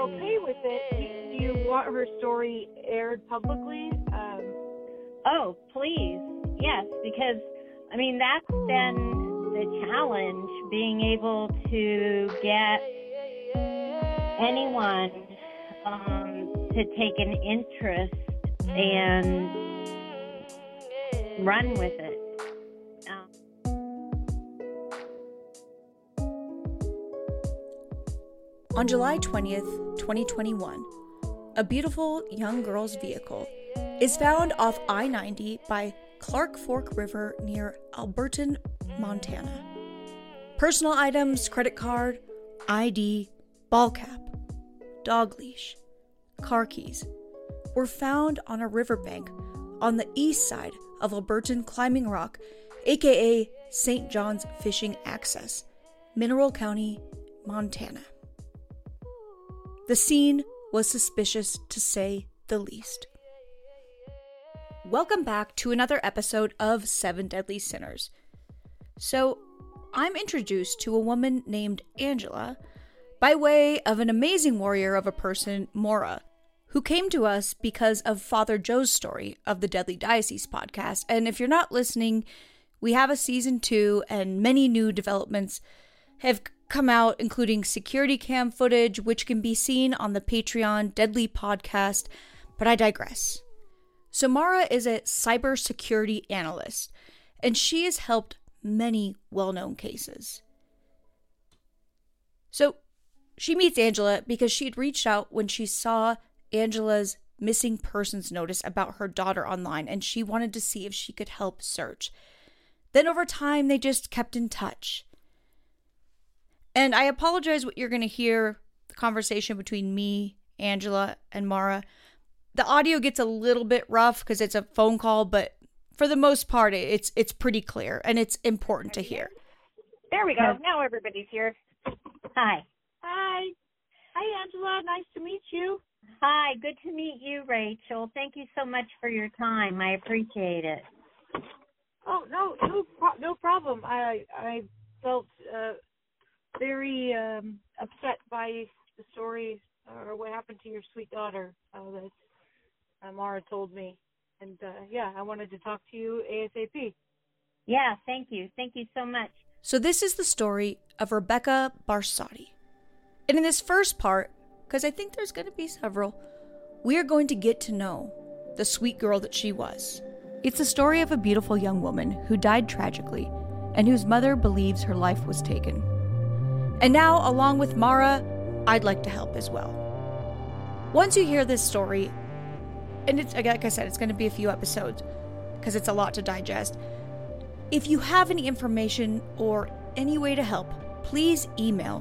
okay with it, do you want her story aired publicly? Oh, please. Yes, because, I mean, that's been the challenge, being able to get anyone to take an interest and run with it. On July 20th, 2021, a beautiful young girl's vehicle is found off I-90 by Clark Fork River near Alberton, Montana. Personal items, credit card, ID, ball cap, dog leash, car keys were found on a riverbank on the east side of Alberton Climbing Rock, aka St. John's Fishing Access, Mineral County, Montana. The scene was suspicious, to say the least. Welcome back to another episode of Seven Deadly Sinners. So, I'm introduced to a woman named Angela by way of an amazing warrior of a person, Maura, who came to us because of Father Joe's story of the Deadly Diocese podcast. And if you're not listening, we have a season 2 and many new developments have come out, including security cam footage, which can be seen on the Patreon Deadly Podcast, but I digress. So Maura is a cybersecurity analyst, and she has helped many well-known cases. So she meets Angela because she'd reached out when she saw Angela's missing persons notice about her daughter online, and she wanted to see if she could help search. Then over time, they just kept in touch. And I apologize what you're going to hear, the conversation between me, Angela, and Maura. The audio gets a little bit rough because it's a phone call, but for the most part, it's pretty clear, and it's important to hear. There we go. Now everybody's here. Hi. Hi. Hi, Angela. Nice to meet you. Hi. Good to meet you, Rachel. Thank you so much for your time. I appreciate it. Oh, no problem. I felt very upset by the story or what happened to your sweet daughter that Maura told me. And I wanted to talk to you ASAP. Yeah, thank you. Thank you so much. So this is the story of Rebecca Barsotti. And in this first part, because I think there's going to be several, we are going to get to know the sweet girl that she was. It's the story of a beautiful young woman who died tragically and whose mother believes her life was taken. And now, along with Maura, I'd like to help as well. Once you hear this story, and it's, like I said, it's going to be a few episodes because it's a lot to digest. If you have any information or any way to help, please email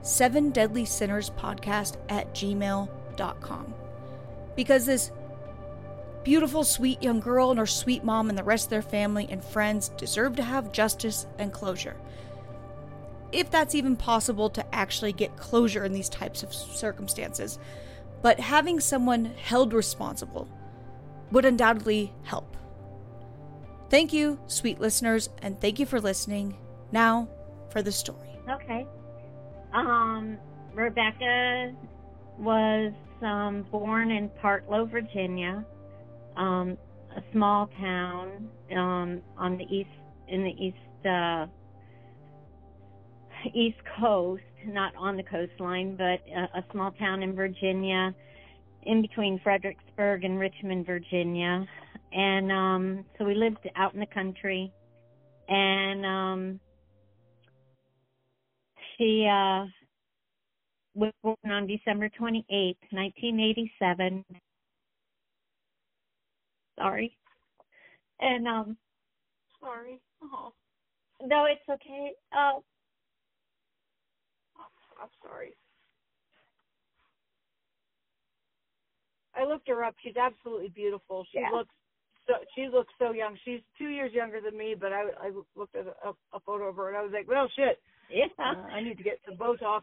7deadlysinnerspodcast@gmail.com. Because this beautiful, sweet young girl and her sweet mom and the rest of their family and friends deserve to have justice and closure. If that's even possible to actually get closure in these types of circumstances. But having someone held responsible would undoubtedly help. Thank you, sweet listeners, and thank you for listening. Now, for the story. Okay. Rebecca was born in Partlow, Virginia, a small town on the East Coast, not on the coastline, but a small town in Virginia, in between Fredericksburg and Richmond, Virginia. And so we lived out in the country. And she was born on December 28th, 1987. Sorry. And Sorry. Oh. No, it's okay. I'm sorry. I looked her up. She's absolutely beautiful. She looks so young. She's 2 years younger than me, but I looked at a photo of her and I was like, well, shit. Yeah. I need to get some Botox.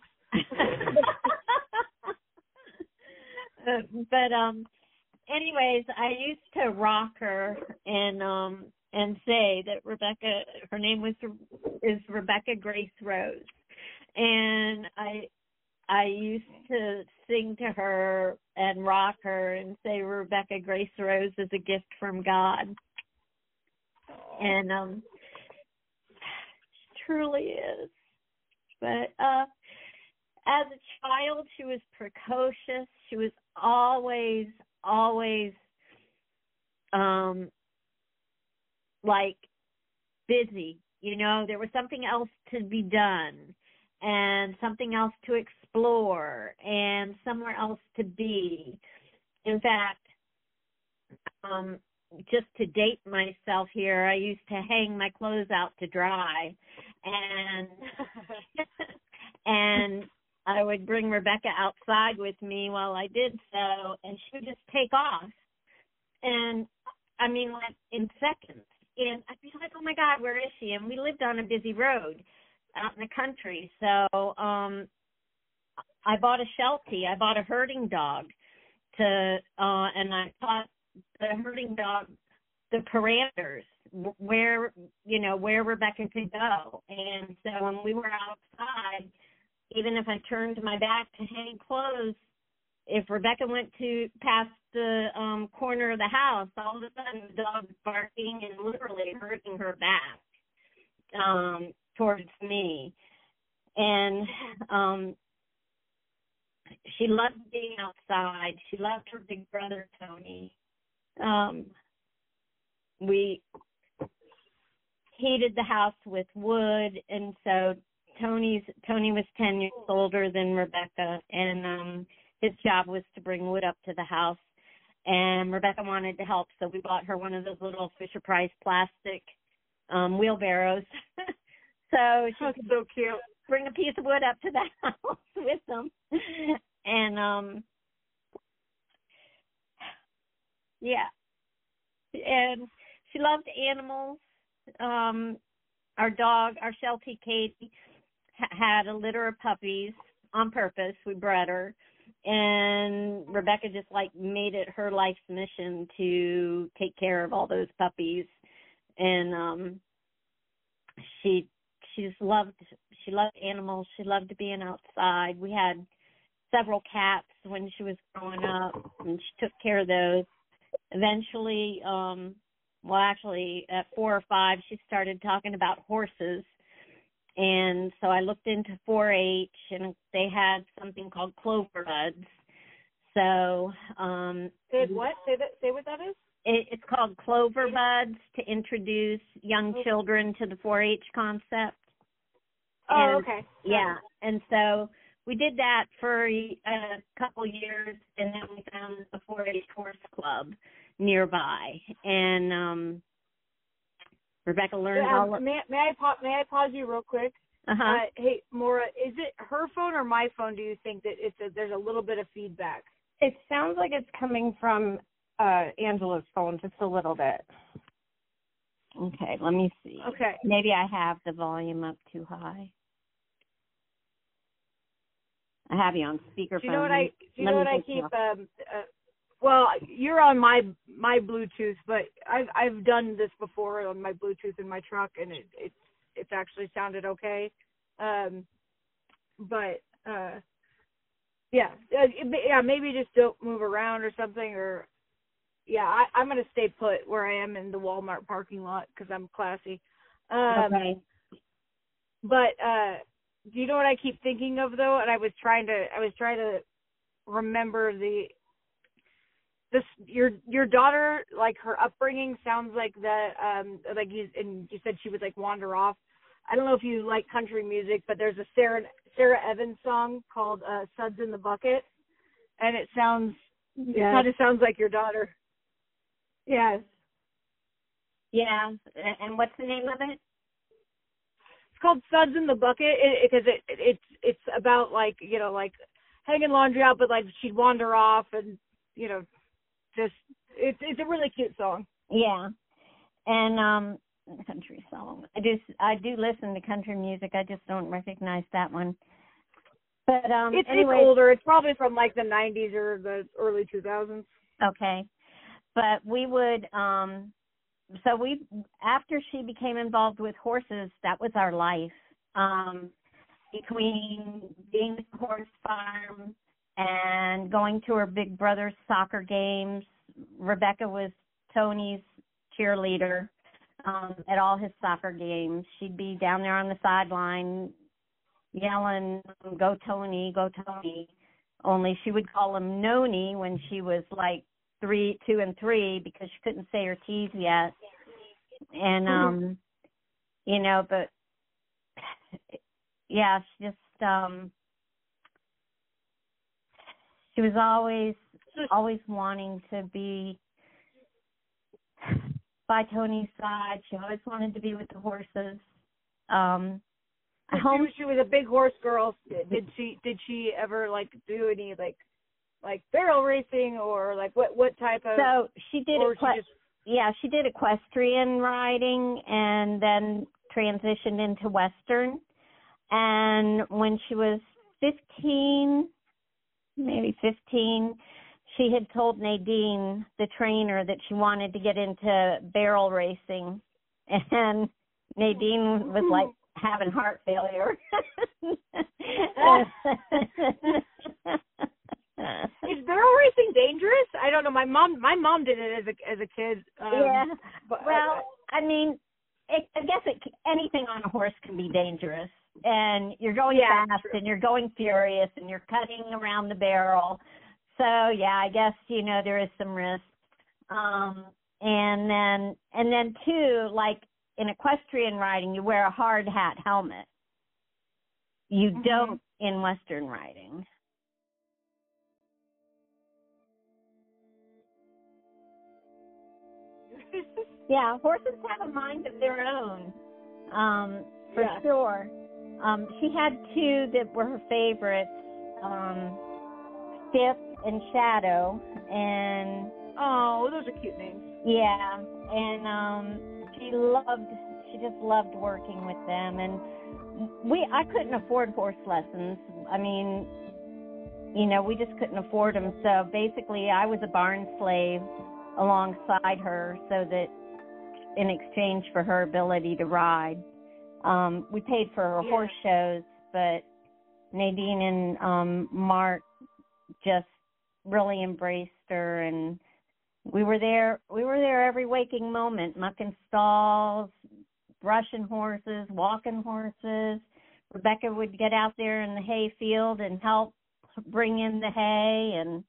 But anyways, I used to rock her and say that Rebecca, her name is Rebecca Grace Rose. And I used to sing to her and rock her and say Rebecca Grace Rose is a gift from God. And truly is. But as a child, she was precocious. She was always like busy. You know, there was something else to be done and something else to explore and somewhere else to be. In fact, just to date myself here, I used to hang my clothes out to dry, and and I would bring Rebecca outside with me while I did so, and she would just take off. And I mean, like in seconds. And I'd be like, oh my God, where is she? And we lived on a busy road out in the country. So I bought a Sheltie. I bought a herding dog and I taught the herding dog the parameters, where Rebecca could go. And so when we were outside, even if I turned my back to hang clothes, if Rebecca went to past the corner of the house, all of a sudden the dog was barking and literally hurting her back towards me. And she loved being outside. She loved her big brother, Tony. We heated the house with wood, and so Tony was 10 years older than Rebecca, and his job was to bring wood up to the house. And Rebecca wanted to help, so we bought her one of those little Fisher-Price plastic wheelbarrows. So she could so cute. Bring a piece of wood up to the house with them. And, yeah. And she loved animals. Our dog, our Sheltie Katie, had a litter of puppies on purpose. We bred her. And Rebecca just made it her life's mission to take care of all those puppies. And she loved animals. She loved being outside. We had several cats when she was growing up, and she took care of those. Eventually, actually at 4 or 5, she started talking about horses. And so I looked into 4-H, and they had something called Clover Buds. So what? Say what that is? It's called Clover Buds to introduce young children to the 4-H concept. Oh, okay. Yeah, and so we did that for a couple years, and then we found the 4-H horse club nearby, and Rebecca learned all. May I pause you real quick? Hey, Maura, is it her phone or my phone? Do you think that there's a little bit of feedback? It sounds like it's coming from Angela's phone, just a little bit. Okay, let me see. Okay. Maybe I have the volume up too high. I have you on speakerphone. Do you know what I keep? Well, you're on my Bluetooth, but I've done this before on my Bluetooth in my truck, and it's actually sounded okay. Maybe just don't move around or something, or I'm gonna stay put where I am in the Walmart parking lot because I'm classy. Okay. But do you know what I keep thinking of though? And I was trying to remember your daughter, like her upbringing sounds like you said she would wander off. I don't know if you like country music, but there's a Sarah Evans song called Suds in the Bucket, and it kind of sounds like your daughter. Yes. Yeah. And what's the name of it? It's called Suds in the Bucket because it's about hanging laundry out, but she'd wander off and just it's a really cute song. Yeah. And country song. I do listen to country music. I just don't recognize that one. But it's older. It's probably from the 90s or the early 2000s. Okay. But we would after she became involved with horses, that was our life. between being at the horse farm and going to her big brother's soccer games. Rebecca was Tony's cheerleader at all his soccer games. She'd be down there on the sideline yelling, "Go Tony, go Tony." Only she would call him Noni when she was like 2 and 3 because she couldn't say her T's yet. And, you know, but yeah, she just, she was always wanting to be by Tony's side. She always wanted to be with the horses. She was a big horse girl. Did she ever like do any like barrel racing or like what type of? So she did she did equestrian riding and then transitioned into Western. And when she was 15, she had told Nadine, the trainer, that she wanted to get into barrel racing. And Nadine was like having heart failure. Is barrel racing dangerous? I don't know. My mom did it as a kid. Yeah. But, well, I mean, I guess anything on a horse can be dangerous. And you're going fast, and you're going furious, and you're cutting around the barrel. So yeah, I guess there is some risk. And then too, like in equestrian riding, you wear a hard hat helmet. You don't in Western riding. Yeah, horses have a mind of their own, for sure. She had 2 that were her favorites, Stiff and Shadow, and those are cute names. Yeah, and she just loved working with them, and I couldn't afford horse lessons. I mean, we just couldn't afford them. So basically, I was a barn slave alongside her, so that in exchange for her ability to ride, we paid for her horse shows, but Nadine and Mark just really embraced her, and we were there every waking moment, mucking stalls, brushing horses, walking horses. Rebecca would get out there in the hay field and help bring in the hay, and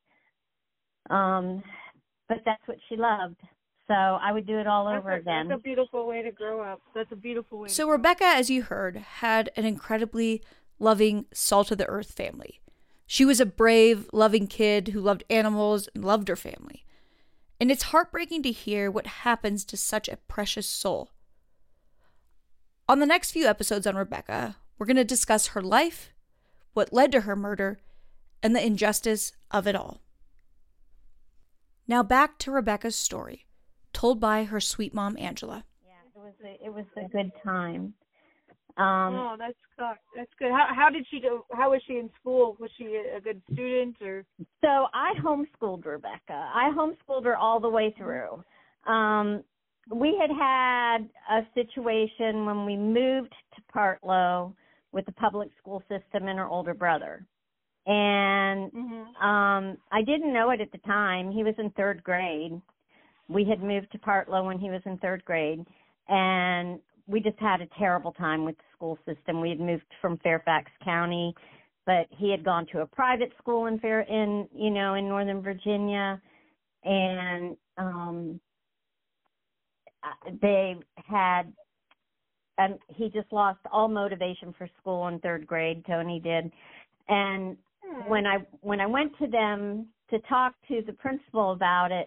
but that's what she loved. So I would do it all over again. That's a beautiful way to grow up. So Rebecca, as you heard, had an incredibly loving, salt-of-the-earth family. She was a brave, loving kid who loved animals and loved her family. And it's heartbreaking to hear what happens to such a precious soul. On the next few episodes on Rebecca, we're going to discuss her life, what led to her murder, and the injustice of it all. Now back to Rebecca's story, told by her sweet mom, Angela. Yeah, it was a good time. That's good. How did she do? How was she in school? Was she a good student or? So I homeschooled Rebecca. I homeschooled her all the way through. We had a situation when we moved to Partlow with the public school system and her older brother. And I didn't know it at the time. He was in 3rd grade. We had moved to Partlow when he was in 3rd grade. And we just had a terrible time with the school system. We had moved from Fairfax County, but he had gone to a private school in Northern Virginia. And they had he just lost all motivation for school in 3rd grade. Tony did. And when I went to them to talk to the principal about it,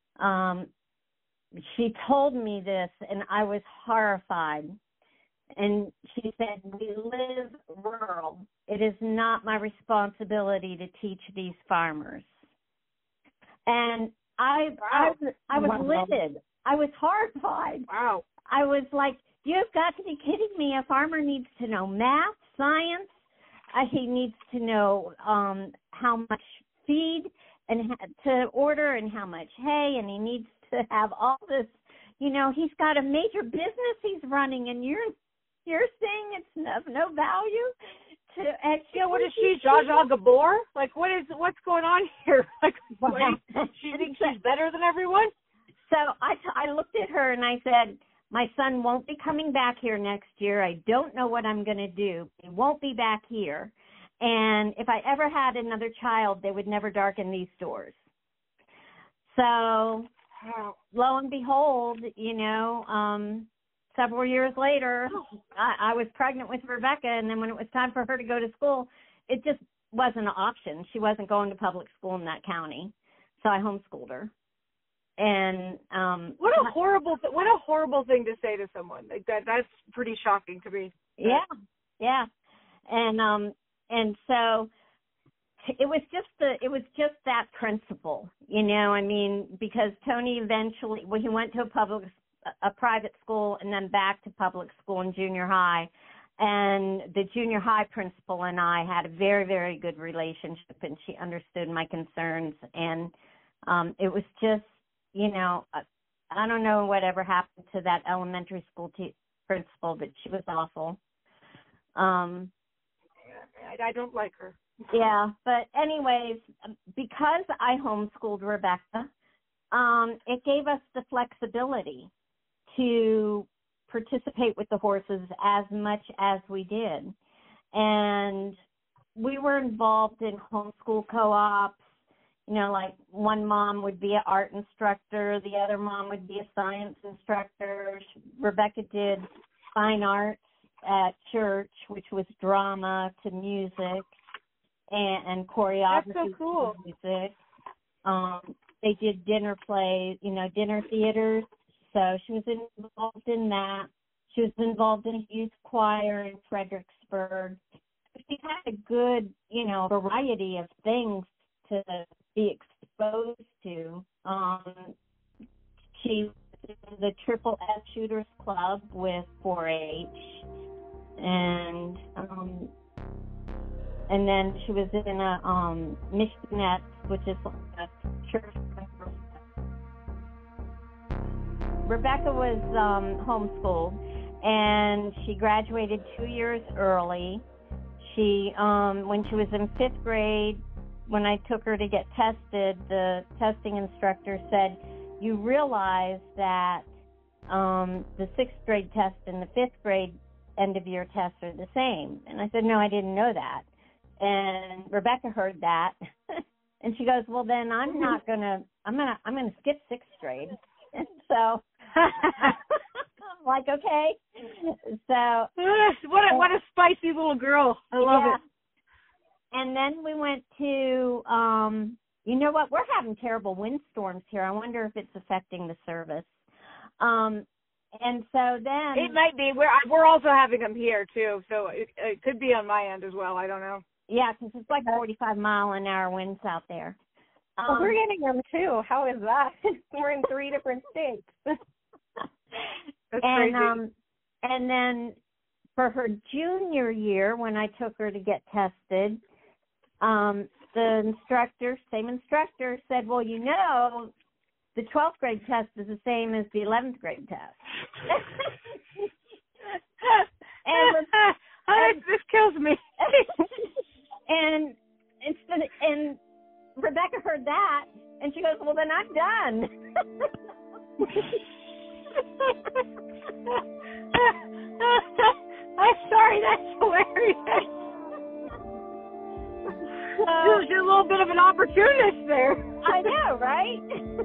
she told me this, and I was horrified. And she said, "We live rural. It is not my responsibility to teach these farmers." And I was livid. I was horrified. Wow. I was like, "You've got to be kidding me. A farmer needs to know math, science. He needs to know how much feed and to order and how much hay, and he needs to have all this. He's got a major business he's running, and you're saying it's of no value." what is she, Zsa Zsa Gabor? Like, what's going on here? Like, she thinks she's better than everyone? So I looked at her and I said, my son won't be coming back here next year. I don't know what I'm going to do. He won't be back here. And if I ever had another child, they would never darken these doors. So lo and behold, several years later, I was pregnant with Rebecca, and then when it was time for her to go to school, it just wasn't an option. She wasn't going to public school in that county, so I homeschooled her. And what a horrible thing to say to someone. Like that's pretty shocking to me. Yeah, and so it was just that principle, because Tony eventually, he went to a private school and then back to public school in junior high. And the junior high principal and I had a very, very good relationship, and she understood my concerns. And it was just, I don't know whatever happened to that elementary school principal, but she was awful. I don't like her. Yeah, but anyways, because I homeschooled Rebecca, it gave us the flexibility to participate with the horses as much as we did. And we were involved in homeschool co-ops. Like one mom would be an art instructor, the other mom would be a science instructor. Rebecca did fine arts at church, which was drama to music and choreography. That's so cool. To music. They did dinner plays, dinner theaters. So she was involved in that. She was involved in a youth choir in Fredericksburg. She had a good, variety of things to be exposed to. She was in the Triple S Shooters Club with 4-H, and then she was in a Missionette, which is like a church. Rebecca was homeschooled, and she graduated 2 years early. She, when she was in 5th grade, when I took her to get tested, the testing instructor said, you realize that the 6th grade test and the 5th grade end of year tests are the same. And I said, no, I didn't know that. And Rebecca heard that. And she goes, well, then I'm going to skip 6th grade. And so I'm like, okay. So what a spicy little girl. I love it. And then we went to, you know what? We're having terrible windstorms here. I wonder if it's affecting the service. And so then it might be. We're also having them here too, so it could be on my end as well. I don't know. Yeah, because it's like 45-mile-an-hour winds out there. Well, we're getting them too. How is that? We're in 3 different states. That's crazy. And then for her junior year, when I took her to get tested, the same instructor said, well, the 12th grade test is the same as the 11th grade test. This kills me. And Rebecca heard that, and she goes, well, then I'm done. I'm sorry, that's hilarious. You're a little bit of an opportunist there. I know, right?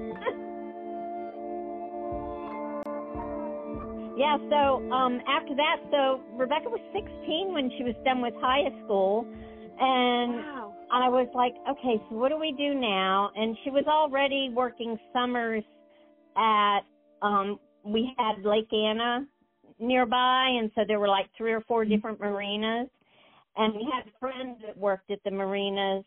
Yeah, so after that, so Rebecca was 16 when she was done with high school, and wow. I was like, okay, so what do we do now? And she was already working summers at, we had Lake Anna nearby, and so there were like 3 or 4 different marinas, and we had friends that worked at the marinas,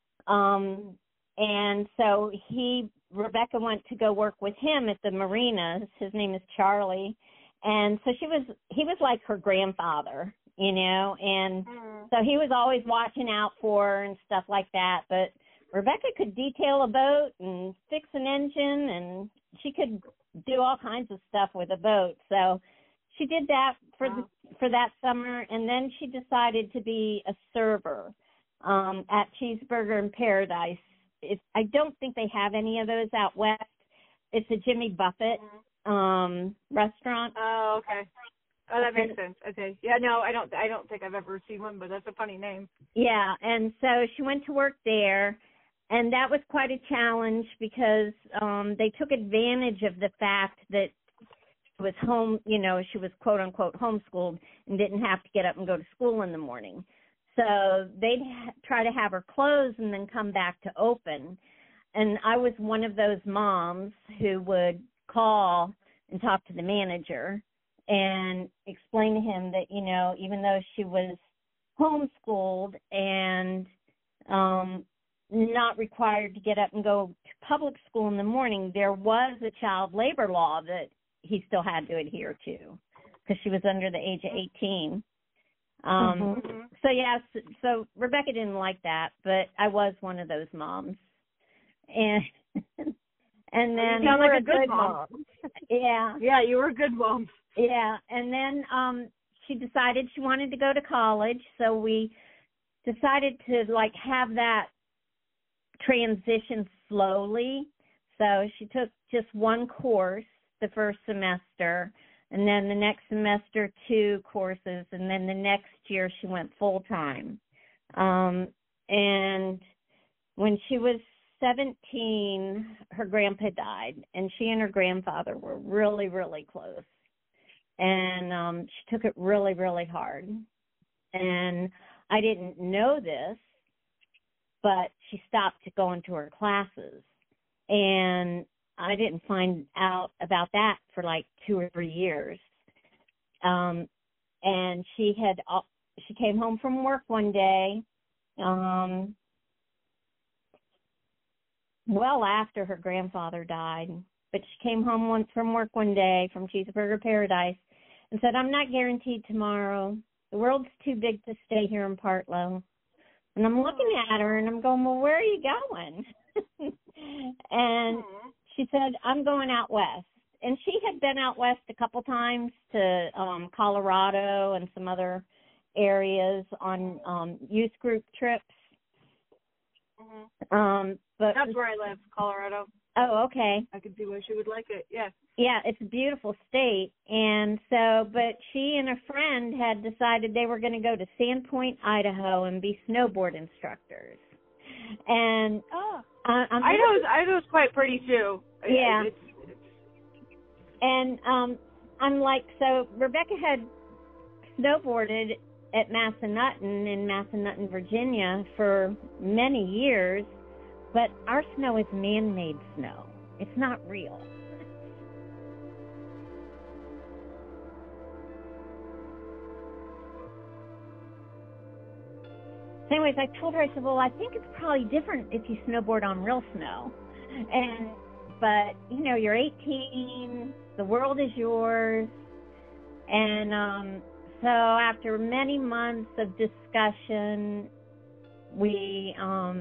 and so Rebecca went to go work with him at the marinas. His name is Charlie, and so he was like her grandfather, and so he was always watching out for her and stuff like that. But Rebecca could detail a boat and fix an engine, and she could do all kinds of stuff with a boat. So she did that Wow. for that summer, and then she decided to be a server at Cheeseburger in Paradise. I don't think they have any of those out west. It's a Jimmy Buffett restaurant. Oh, okay. Oh, that makes sense. Okay. Yeah, no, I don't think I've ever seen one, but that's a funny name. Yeah, and so she went to work there, and that was quite a challenge because they took advantage of the fact that she was home, she was quote unquote homeschooled and didn't have to get up and go to school in the morning. So they'd try to have her close and then come back to open. And I was one of those moms who would call and talk to the manager and explain to him that, even though she was homeschooled and not required to get up and go to public school in the morning, there was a child labor law that he still had to adhere to because she was under the age of 18. So, yes, so Rebecca didn't like that, but I was one of those moms. And and then you sound like a good mom. Yeah. Yeah, you were a good mom. Yeah, and then she decided she wanted to go to college, so we decided to have that transition slowly. So she took just one course the first semester, and then the next semester 2 courses, and then the next year she went full time. And when she was 17, her grandpa died, and she and her grandfather were really, really close. And she took it really, really hard. And I didn't know this, but she stopped going to her classes. And I didn't find out about that for 2 or 3 years. And she came home from work one day, well after her grandfather died. But she came home from work one day from Cheeseburger Paradise and said, "I'm not guaranteed tomorrow. The world's too big to stay here in Partlow." And I'm looking at her and I'm going, "Well, where are you going?" And she said, "I'm going out west." And she had been out west a couple times to Colorado and some other areas on youth group trips. But that's where I live, Colorado. Oh, okay. I could see why she would like it. Yeah. Yeah, it's a beautiful state. And so, but she and a friend had decided they were going to go to Sandpoint, Idaho, and be snowboard instructors. And Idaho's quite pretty too. Yeah. And I'm like, so Rebecca had snowboarded at Massanutten in Massanutten, Virginia for many years, but our snow is man-made snow. It's not real. So anyways, I told her, I said, well, I think it's probably different if you snowboard on real snow. But, you're 18, the world is yours. And so after many months of discussion, we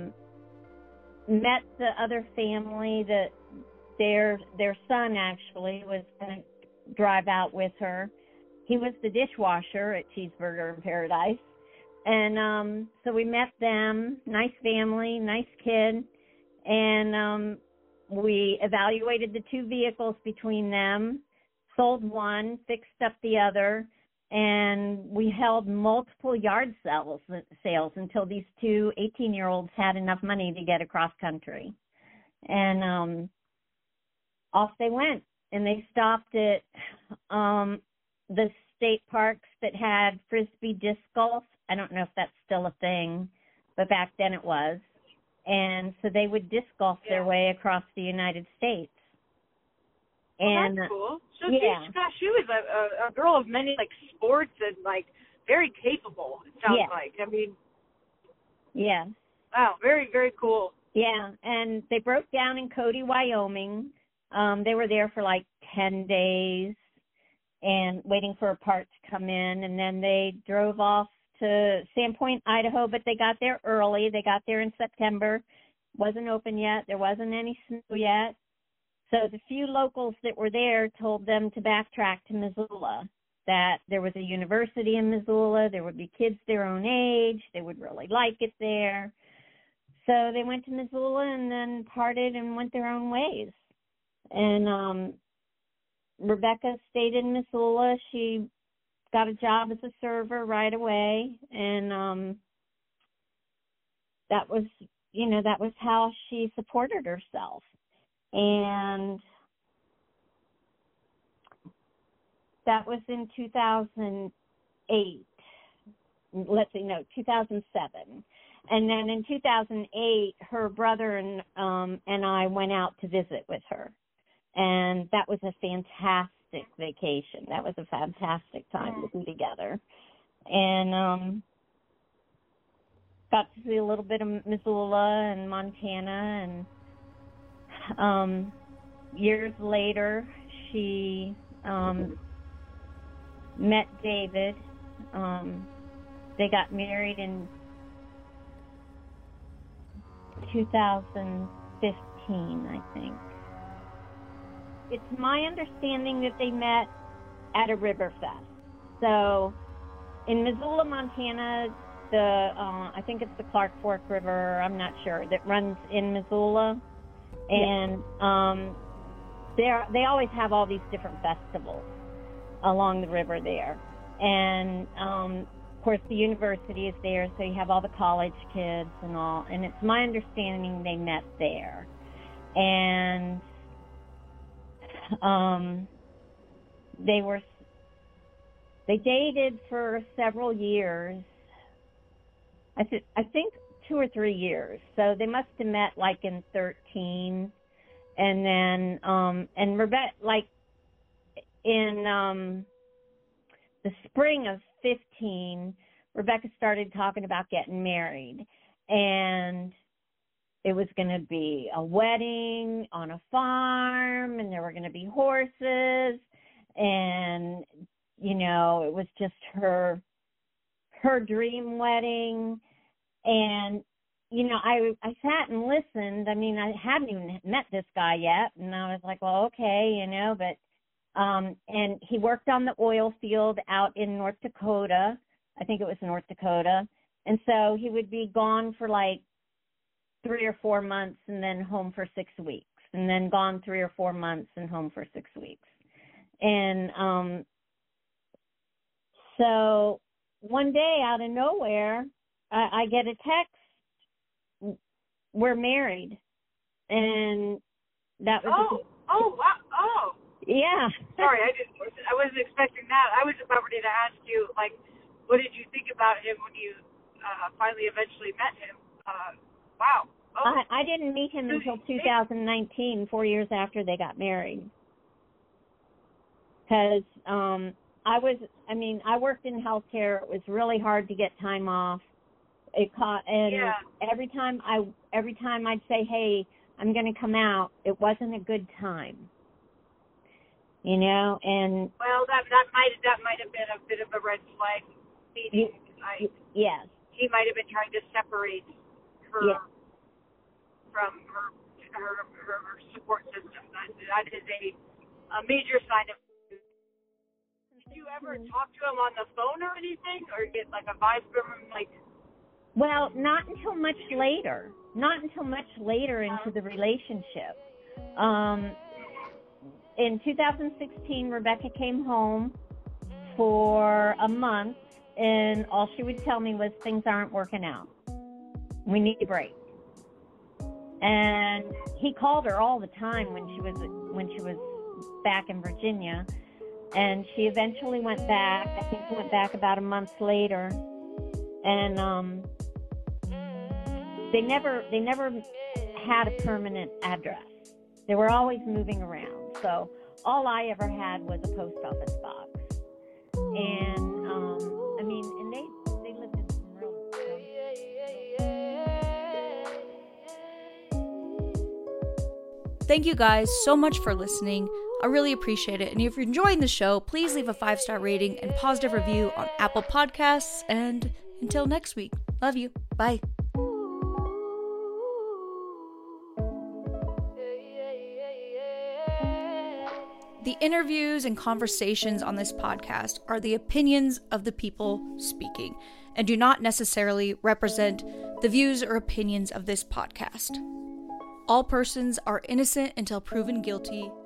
met the other family that their son actually was going to drive out with her. He was the dishwasher at Cheeseburger in Paradise. And so we met them, nice family, nice kid, and we evaluated the 2 vehicles between them, sold one, fixed up the other, and we held multiple yard sales until these 2 18-year-olds had enough money to get across country. And off they went, and they stopped at the state parks that had Frisbee disc golf. I don't know if that's still a thing, but back then it was. And so they would disc golf their way across the United States. And that's cool. So she was a girl of many sports and very capable. It sounds like. I mean. Yeah. Wow. Very, very cool. Yeah, and they broke down in Cody, Wyoming. They were there for 10 days and waiting for a part to come in, and then they drove off to Sandpoint, Idaho, but they got there early. They got there in September. Wasn't open yet. There wasn't any snow yet. So the few locals that were there told them to backtrack to Missoula. that there was a university in Missoula. There would be kids their own age. They would really like it there. So they went to Missoula and then parted and went their own ways. And Rebecca stayed in Missoula. She got a job as a server right away. And that was how she supported herself. And that was in 2008. 2007. And then in 2008, her brother and I went out to visit with her. And that was a fantastic vacation. That was a fantastic time to be together. And got to see a little bit of Missoula and Montana. And years later, she met David. They got married in 2015, I think. It's my understanding that they met at a river fest. So in Missoula, Montana, I think it's the Clark Fork River, I'm not sure, that runs in Missoula. And they always have all these different festivals along the river there. And of course, the university is there, so you have all the college kids and all. And it's my understanding they met there. And they dated for several years. I think 2 or 3 years. So they must have met like in 13. And then, and Rebecca, like in the spring of 15, Rebecca started talking about getting married. And it was going to be a wedding on a farm, and there were going to be horses. And, you know, it was just her dream wedding. And, you know, I sat and listened. I mean, I hadn't even met this guy yet. And I was like, well, okay, you know, but, and he worked on the oil field out in North Dakota. I think it was North Dakota. And so he would be gone for like 3 or 4 months and then home for 6 weeks, and then gone 3 or 4 months and home for 6 weeks. And, so one day out of nowhere, I get a text, we're married. And that was wow. Oh. Yeah. Sorry, I wasn't expecting that. I was about ready to ask you, like, what did you think about him when you finally eventually met him? Wow. Oh. I didn't meet him until 2019, 4 years after they got married. Because I worked in healthcare. It was really hard to get time off. Every time I'd say, hey, I'm going to come out, it wasn't a good time. You know, and well, that might have been a bit of a red flag. Yes. He might have been trying to separate her from her support system. That is a major sign of. Did you ever talk to him on the phone or anything, or get like a vibe from him, like? Well, not until much later. Not until much later into the relationship. In 2016, Rebecca came home for a month, and all she would tell me was things aren't working out. We need a break. And he called her all the time when she was back in Virginia, and she eventually went back. I think she went back about a month later, and they never had a permanent address. They were always moving around. So all I ever had was a post office box. And, and they lived in some real... Thank you guys so much for listening. I really appreciate it. And if you're enjoying the show, please leave a 5-star rating and positive review on Apple Podcasts. And until next week, love you. Bye. The interviews and conversations on this podcast are the opinions of the people speaking and do not necessarily represent the views or opinions of this podcast. All persons are innocent until proven guilty,